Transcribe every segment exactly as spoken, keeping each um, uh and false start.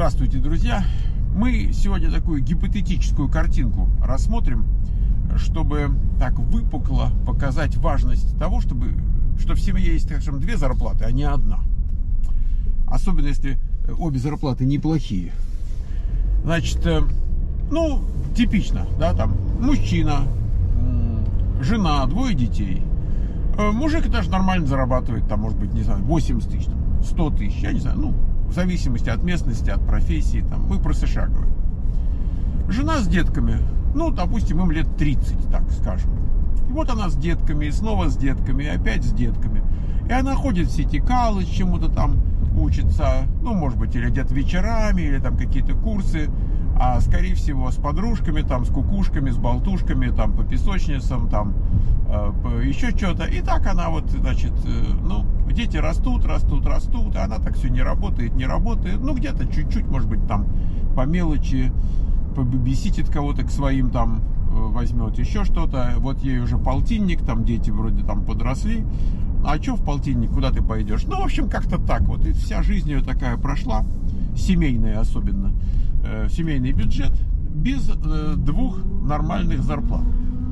Здравствуйте, друзья! Мы сегодня такую гипотетическую картинку рассмотрим, чтобы так выпукло показать важность того, чтобы, что в семье есть, скажем, две зарплаты, а не одна. Особенно если обе зарплаты неплохие. Значит, ну, типично, да, там мужчина, жена, двое детей. Мужик даже нормально зарабатывает, там, может быть, не знаю, восемьдесят тысяч, сто тысяч, я не знаю, ну, в зависимости от местности, от профессии, там, мы про США говорим. Жена с детками, ну, допустим, им лет тридцать, так скажем. И вот она с детками, и снова с детками, и опять с детками. И она ходит в City College, чему-то там учится, ну, может быть, или где-то вечерами, или там какие-то курсы, а, скорее всего, с подружками, там, с кукушками, с болтушками, там, по песочницам, там, э, еще что-то. И так она вот, значит, э, ну, дети растут, растут, растут, а она так все не работает, не работает. Ну, где-то чуть-чуть, может быть, там, по мелочи, побибиситит кого-то к своим, там, э, возьмет еще что-то. Вот ей уже полтинник, там, дети вроде там подросли. А что в полтинник, куда ты пойдешь? Ну, в общем, как-то так вот. И вся жизнь ее такая прошла, семейная особенно. Э, семейный бюджет без э, двух нормальных зарплат.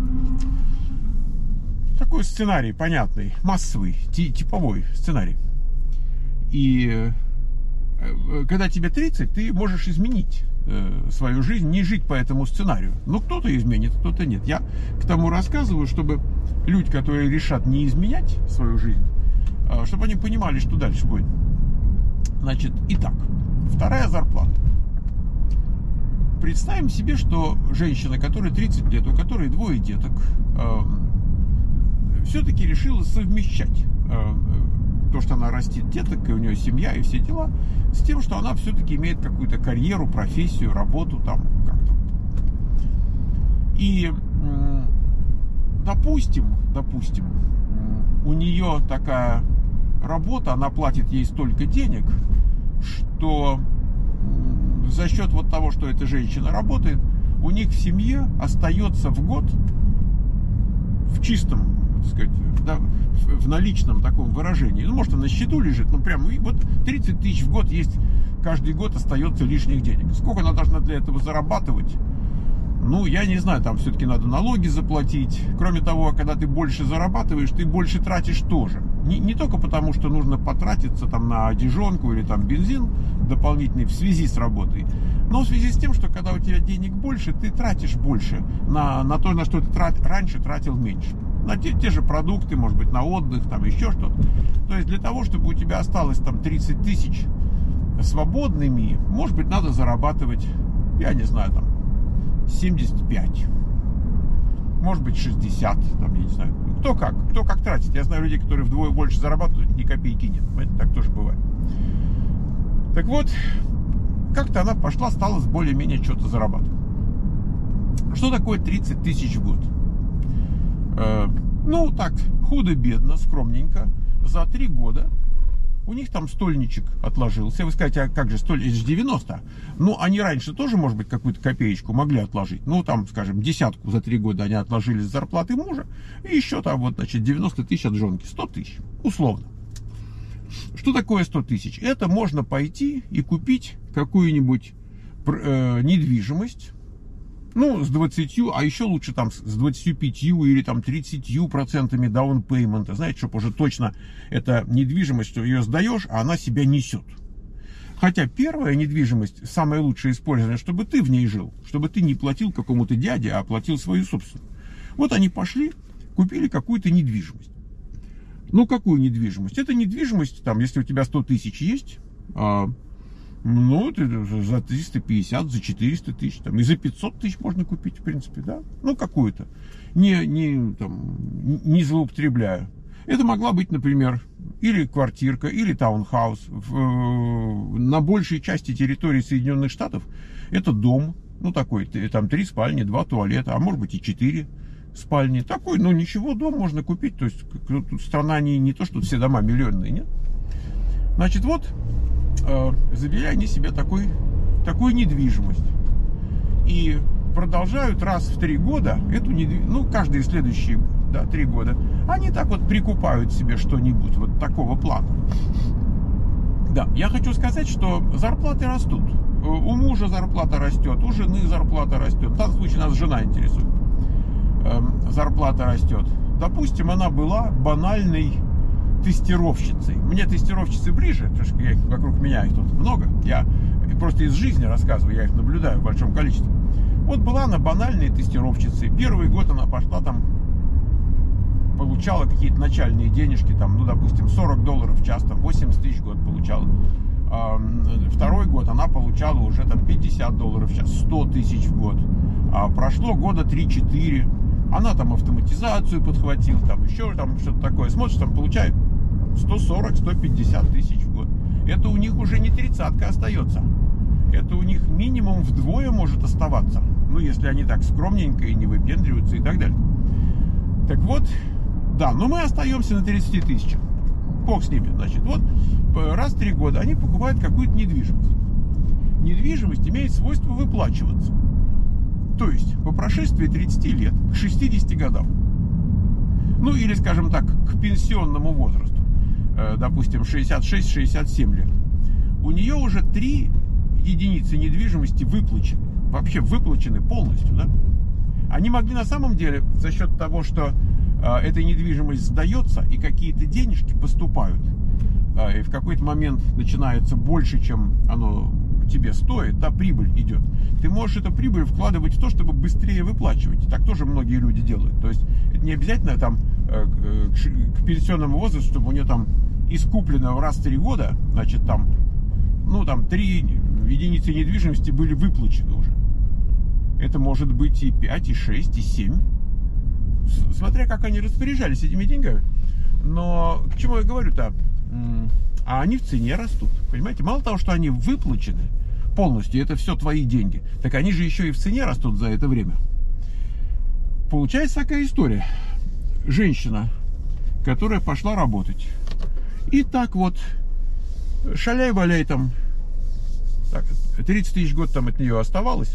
Такой сценарий понятный, массовый, типовой сценарий. И э, когда тебе тридцать, ты можешь изменить э, свою жизнь, не жить по этому сценарию. Ну, кто-то изменит, кто-то нет. Я к тому рассказываю, чтобы люди, которые решат не изменять свою жизнь, э, чтобы они понимали, что дальше будет. Значит, итак, вторая зарплата. Представим себе, что женщина, которой тридцать лет, у которой двое деток, э, все-таки решила совмещать э, то, что она растит деток, и у нее семья, и все дела, с тем, что она все-таки имеет какую-то карьеру, профессию, работу там как-то. И, э, допустим, допустим, у нее такая работа, она платит ей столько денег, что за счет вот того, что эта женщина работает, у них в семье остается в год в чистом, так сказать, да, в наличном таком выражении. Ну, может, она на счету лежит, ну, прям, и вот тридцать тысяч в год есть, каждый год остается лишних денег. Сколько она должна для этого зарабатывать? Ну, я не знаю, там все-таки надо налоги заплатить. Кроме того, когда ты больше зарабатываешь, ты больше тратишь тоже. Не, не только потому, что нужно потратиться там на одежонку или там бензин дополнительный в связи с работой, но в связи с тем, что когда у тебя денег больше, ты тратишь больше на, на то, на что ты трат, раньше тратил меньше. На те, те же продукты, может быть, на отдых, там еще что-то. То есть для того, чтобы у тебя осталось там тридцать тысяч свободными, может быть, надо зарабатывать, я не знаю, там, семьдесят пять, может быть, шестьдесят, там, я не знаю, кто как, кто как тратит. Я знаю людей, которые вдвое больше зарабатывают, ни копейки нет, понимаете? Так тоже бывает. Так вот, как-то она пошла, стала более-менее что-то зарабатывать. Что такое тридцать тысяч в год? Э, ну, так, худо-бедно, скромненько, за три года у них там стольничек отложился. Вы скажете, а как же стольничек? Это же девяносто. Ну, они раньше тоже, может быть, какую-то копеечку могли отложить. Ну, там, скажем, десятку за три года они отложили с зарплаты мужа. И еще там, вот, значит, девяносто тысяч от жонки. сто тысяч, условно. Что такое сто тысяч? Это можно пойти и купить какую-нибудь э, недвижимость. Ну, с двадцатью, а еще лучше там с двадцатью пятью или там тридцатью процентами даунпеймента. Знаете, чтобы уже точно эта недвижимость, что ее сдаешь, а она себя несет. Хотя первая недвижимость, самое лучшее использование, чтобы ты в ней жил, чтобы ты не платил какому-то дяде, а платил свою собственную. Вот они пошли, купили какую-то недвижимость. Ну, какую недвижимость? Это недвижимость, там, если у тебя сто тысяч есть, а, ну, за триста пятьдесят, за четыреста тысяч, там, и за пятьсот тысяч можно купить, в принципе, да, ну, какую-то, не, не, там, не злоупотребляя. Это могла быть, например, или квартирка, или таунхаус. В, на большей части территории Соединенных Штатов это дом, ну, такой, там, три спальни, два туалета, а может быть и четыре спальни. Такой, ну, ничего, дом можно купить, то есть, тут страна не, не то, что все дома миллионные, нет? Значит, вот, забили они себе такой, такую недвижимость и продолжают раз в три года эту недвижимость, ну, каждые следующие, да, три года, они так вот прикупают себе что-нибудь вот такого плана. Да, я хочу сказать, что зарплаты растут. у мужа зарплата растет, у жены зарплата растет. В данном случае нас жена интересует. Зарплата растет. Допустим, она была банальной тестировщицей. Мне тестировщицы ближе, потому что я, вокруг меня их тут много. Я просто из жизни рассказываю, я их наблюдаю в большом количестве. Вот была она банальной тестировщицей. Первый год она пошла там, получала какие-то начальные денежки, там, ну, допустим, сорок долларов в час, там, восемьдесят тысяч в год получала. А, второй год она получала уже там пятьдесят долларов в час, сто тысяч в год. А прошло года три-четыре. Она там автоматизацию подхватила, там еще там что-то такое. Смотришь, там получает сто сорок - сто пятьдесят тысяч в год. Это у них уже не тридцатка остается. Это у них минимум вдвое может оставаться. Ну, если они так скромненько и не выпендриваются и так далее. Так вот, да, но мы остаемся на тридцати тысячах. Бог с ними, значит. Вот раз в три года они покупают какую-то недвижимость. Недвижимость имеет свойство выплачиваться. То есть, по прошествии тридцати лет, к шестидесяти годам, ну или, скажем так, к пенсионному возрасту, допустим, шестьдесят шесть - шестьдесят семь лет, у нее уже три единицы недвижимости выплачены. Вообще выплачены полностью, да? Они могли на самом деле, за счет того, что э, эта недвижимость сдается и какие-то денежки поступают, э, и в какой-то момент начинается больше, чем оно тебе стоит, да, прибыль идет. Ты можешь эту прибыль вкладывать в то, чтобы быстрее выплачивать. Так тоже многие люди делают. То есть это не обязательно там э, к, к пенсионному возрасту, чтобы у нее там искуплено раз в три года, значит, там, ну, там, три единицы недвижимости были выплачены уже. Это может быть и пять, и шесть, и семь. Смотря как они распоряжались этими деньгами. Но к чему я говорю-то? А они в цене растут. Понимаете? Мало того, что они выплачены полностью, это все твои деньги, так они же еще и в цене растут за это время. Получается такая история. Женщина, которая пошла работать. И так вот, шаляй-валяй там, так, тридцать тысяч в год там от нее оставалось.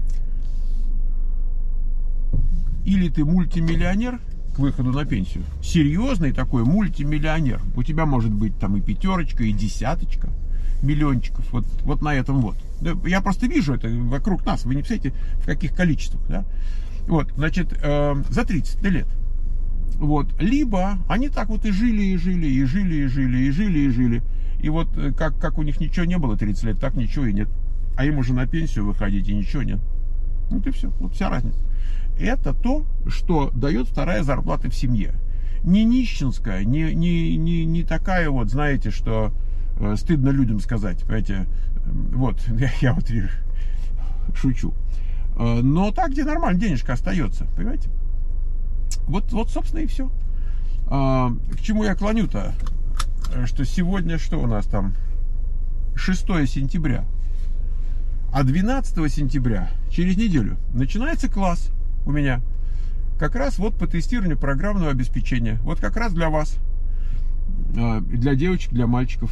Или ты мультимиллионер к выходу на пенсию, серьезный такой мультимиллионер, у тебя может быть там и пятерочка, и десяточка миллиончиков, вот, вот на этом вот. Я просто вижу это вокруг нас, вы не представляете, в каких количествах, да? Вот, значит, э, за тридцать лет. Вот, либо они так вот и жили, и жили, и жили, и жили, и жили, и жили. И вот как, как у них ничего не было тридцать лет, так ничего и нет. А им уже на пенсию выходить, и ничего нет. Вот и все, вот вся разница. Это то, что дает вторая зарплата в семье. Не нищенская, не, не, не, не такая вот, знаете, что э, стыдно людям сказать, понимаете, вот, я, я вот шучу. Э, но так, где нормально денежка остается, понимаете? Вот, вот, собственно, и все. Э, к чему я клоню-то? Что сегодня, что у нас там? шестое сентября. А двенадцатого сентября, через неделю, начинается класс у меня. Как раз вот по тестированию программного обеспечения. Вот как раз для вас. Для девочек, для мальчиков.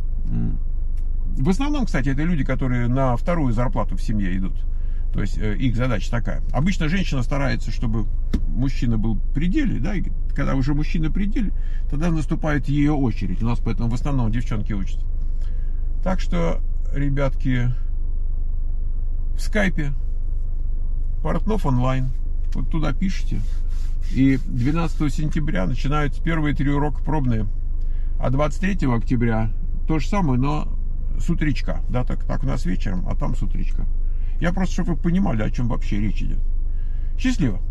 В основном, кстати, это люди, которые на вторую зарплату в семье идут. То есть их задача такая. Обычно женщина старается, чтобы мужчина был в пределе, да, и когда уже мужчина в пределе, тогда наступает ее очередь. У нас поэтому в основном девчонки учатся. Так что, ребятки, в скайпе Портнов онлайн. Вот туда пишите. И двенадцатого сентября начинаются первые три урока пробные. А двадцать третьего октября то же самое, но с утречка. Да, так, так у нас вечером, а там с утречка. Я просто, чтобы вы понимали, о чем вообще речь идет. Счастливо!